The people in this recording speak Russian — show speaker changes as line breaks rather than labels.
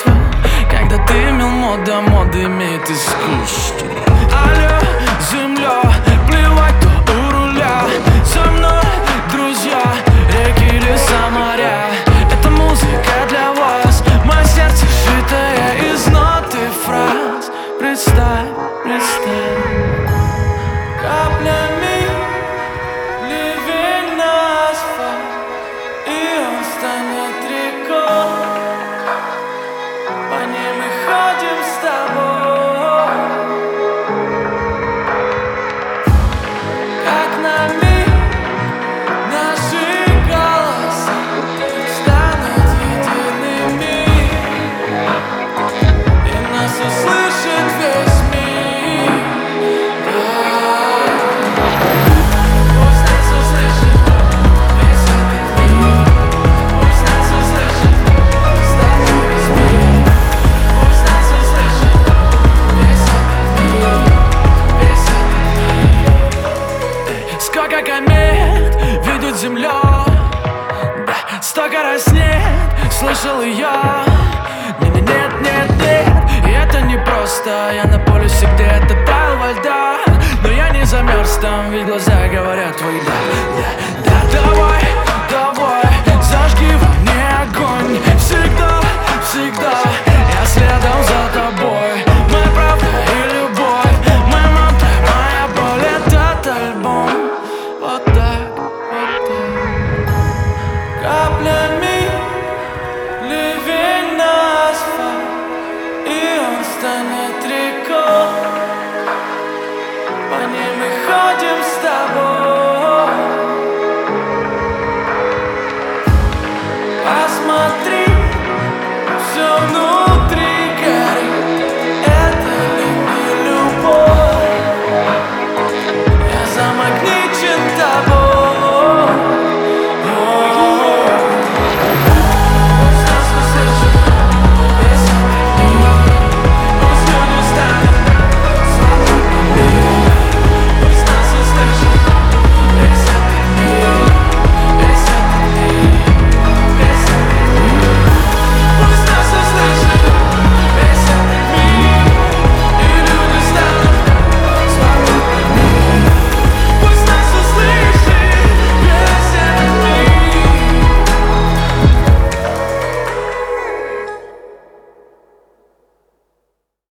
искусство. Когда ты мил мода, мода имеет искусство. Алло, земля, плевать, кто у руля. Со мной друзья, реки, леса, моря. Это музыка для вас, мое сердце сшитое из нот и фраз. Представь, представь, каплями ливень на асфальт, и он станет рекой. По ней мы ходим с тобой, как на миг наши голоса станут едиными, и нас услышит весь мир. Пусть нас услышит весь этот мир. Пусть нас услышит с тобой весь мир. Пусть нас услышит весь этот мир. Весь этот мир. Сколько комет видит земля, да, столько раз нет, слышал ее. Нет, нет, нет, и это не просто. Я на полюсе где-то таял во льдах, но я не замерз там, ведь глаза говорят твои да, да, да. Давай